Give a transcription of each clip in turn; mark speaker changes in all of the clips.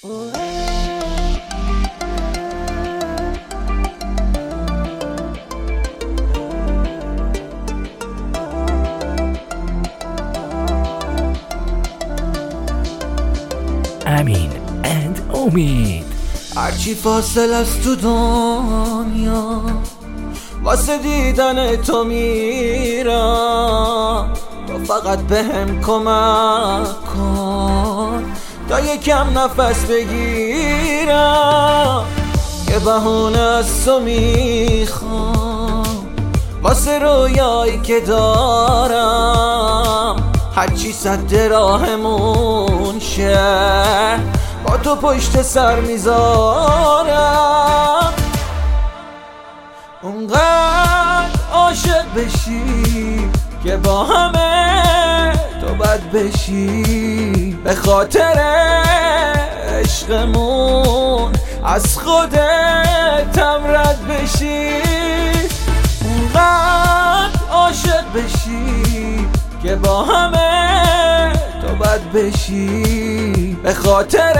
Speaker 1: امین اند امید.
Speaker 2: هرچی فاصل از تو دنیا واسه دیدن تو میرم، تو فقط بهم کمک کن تا یکم نفس بگیرم. یه بهونه از تو میخوام واسه رویایی که دارم، هرچی سد راهمون شه با تو پشت سر میذارم. اونقدر عاشق بشی که با همه تو بد بشی، به خاطر عشقمون از خودتم رد بشی. اونقدر عاشق بشی که با همه تو بد بشی، به خاطر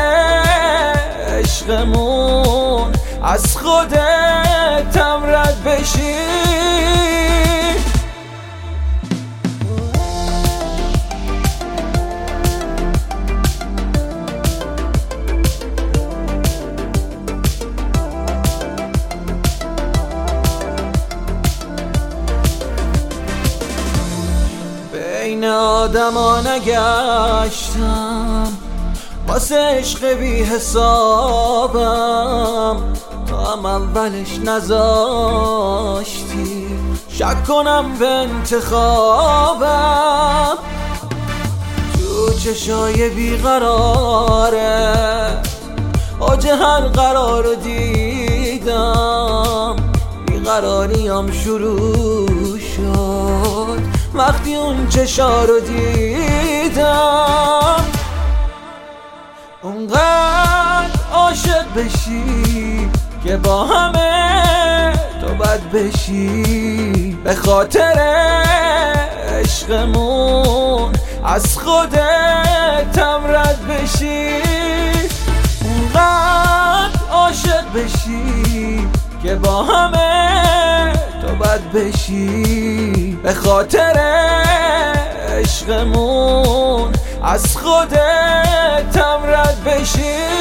Speaker 2: عشقمون از خودتم رد بشی. بین آدما نگشتم واسه عشق بی حسابم، تو هم اولش نذاشتی شک کنم به انتخابم. تو چشای بیقراره اوج هر قرار رو دیدم، بیقراریم شروع شد وقتی اون چشا رو دیدم. اونقدر عاشق بشی که با همه تو بد بشی، به خاطر عشقمون از خودتم رد بشی. اونقدر عاشق بشی که با همه تو بد بشی، به خاطر عشقمون از خودتم رد بشی.